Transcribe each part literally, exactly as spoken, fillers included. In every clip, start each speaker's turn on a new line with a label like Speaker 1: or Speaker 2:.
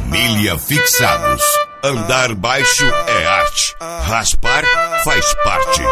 Speaker 1: Família Fixados. Andar baixo é arte. Raspar faz parte.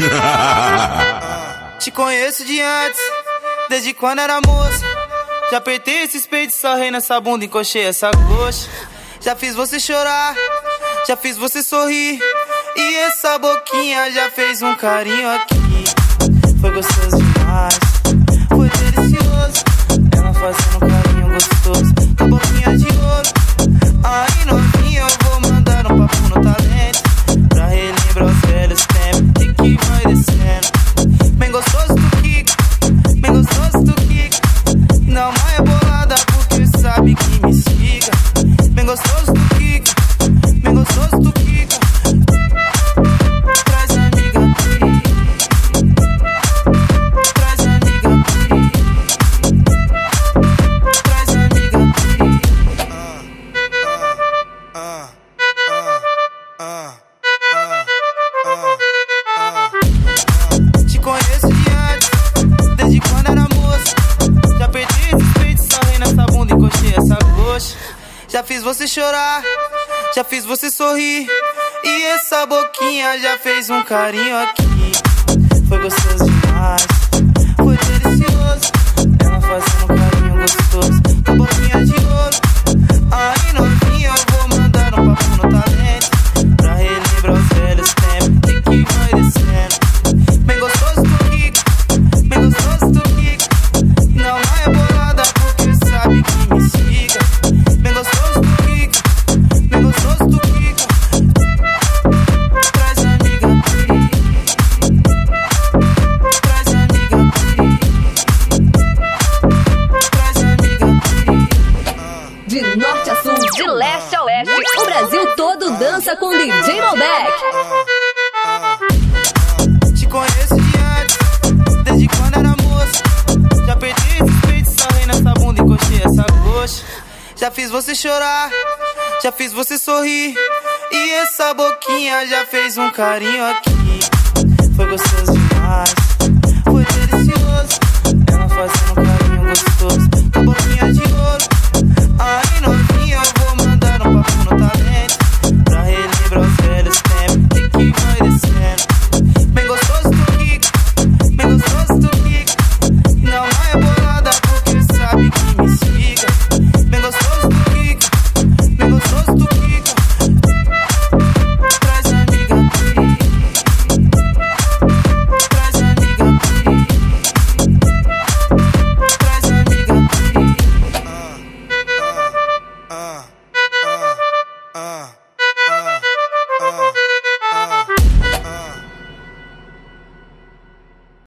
Speaker 2: Te conheço de antes, desde quando era moça. Já apertei esses peitos, sarrei nessa bunda, encoxei essa coxa. Já fiz você chorar, já fiz você sorrir. E essa boquinha já fez um carinho aqui. Foi gostoso demais, foi delicioso. Ela fazendo um carinho gostoso, com a boquinha de ouro. Aí novinha eu vou mandar um papo no talento, pra relembrar os velhos tempos e que vai descendo. Bem gostoso do Kiko, bem gostoso do Kiko. Não é bolada porque sabe que me siga. Bem gostoso do Kiko, bem gostoso do Kiko. Traz amiga aqui, traz amiga aqui, traz amiga aqui. Te conheço de antes, desde quando era moça. Já perdi esses peitos, sarrei nessa bunda, encoxei essa coxa. Já fiz você chorar, já fiz você sorrir. E essa boquinha já fez um carinho aqui. Foi gostoso demais, foi delicioso. Ela fazendo um carinho gostoso, com a boquinha de ouro. Aí novinha eu vou mandar um papo no talento, pra relembrar os velhos tempos e que vai descendo. Bem gostoso do Kiko, bem gostoso do Kiko. Não é bolada porque sabe que me siga. Bem gostoso do Kiko, bem gostoso do Kiko. Traz amiga aqui, traz amiga aqui, traz amiga aqui.
Speaker 3: De norte a sul, de leste a oeste, o Brasil todo dança com D J Malbec.
Speaker 2: Te conheço de antes, desde quando era moça. Já perdi esses peitos, sarrei nessa bunda, encoxei essa coxa. Já fiz você chorar, já fiz você sorrir. E essa boquinha já fez um carinho aqui. Foi gostoso